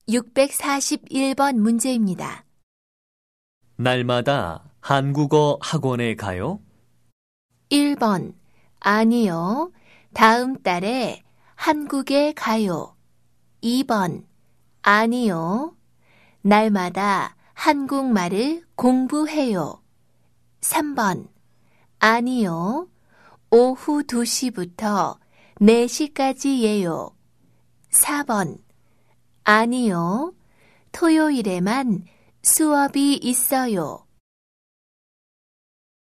641번 문제입니다. 날마다 한국어 학원에 가요? 1번, 아니요. 다음 달에 한국에 가요. 2번, 아니요. 날마다 한국말을 공부해요. 3번, 아니요. 오후 2시부터 4시까지예요. 4번, 아니요. 토요일에만 수업이 있어요.